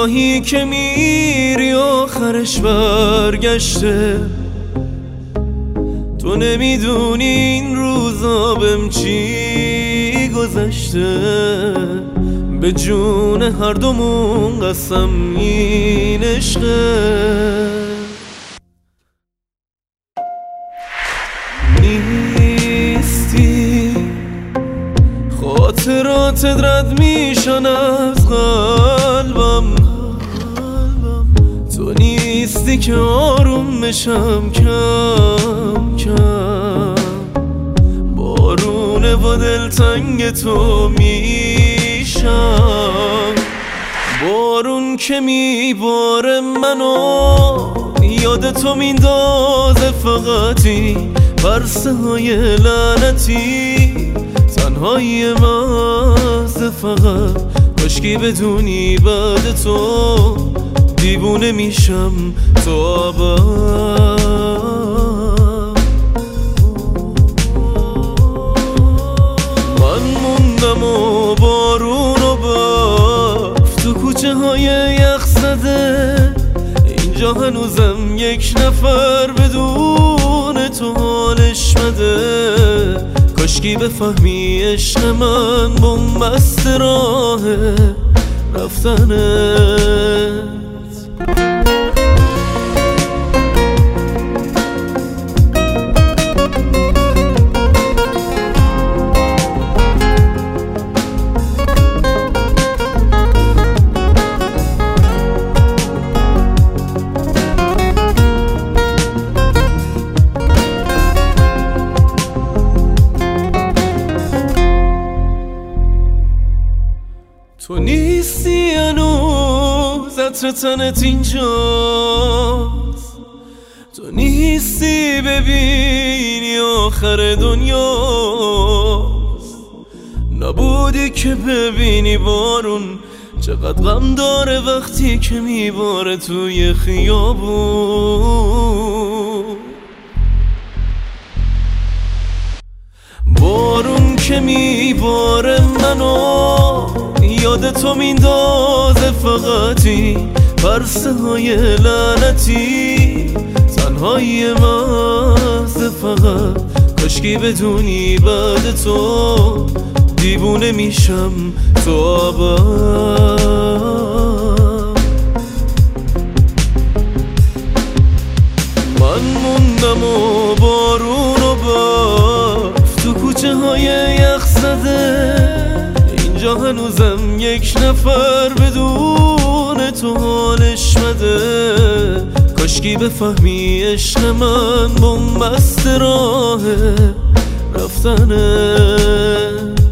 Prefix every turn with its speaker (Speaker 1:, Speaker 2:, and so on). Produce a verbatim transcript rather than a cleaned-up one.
Speaker 1: راهی که میری آخرش برگشته. تو نمیدونی این روزا بهم چی گذشته. به جون هر دومون قسم این عشقه. نیستی خاطرات رد میشن از قلبم. تو نیستی که آروم بشم کم کم. بارونه و دلتنگ تو میشم. بارون که میباره منو یاد تو میندازه فقطی. برسه های لعنتی تنهای مزه فقط. کاشکی بدونی بعد تو دیوونه میشم تو ابد. من موندم و بارون و برف تو کوچه های یخ زده. اینجا هنوزم یک نفر بدون تو حالش بده. کاشکی بفهمی عشق من بنبست راه رفتنت. تو نیستی هنوز عطر تنت اینجاست. تو نیستی ببینی آخر دنیاست. نبودی که ببینی بارون چقدر غم داره وقتی که میباره توی خیابون. بارون که میباره منو یاد تو میندازه فقطی. برسه های لعنتی تنهای مزه فقط. کاشکی بدونی بعد تو دیوونه میشم تو ابد. من موندم و بارون و برف تو کوچه های یخ زده. اینجا هنوزم یک نفر بدون تو حالش بده. کاشکی بفهمی عشق من بنبست راه رفتنه.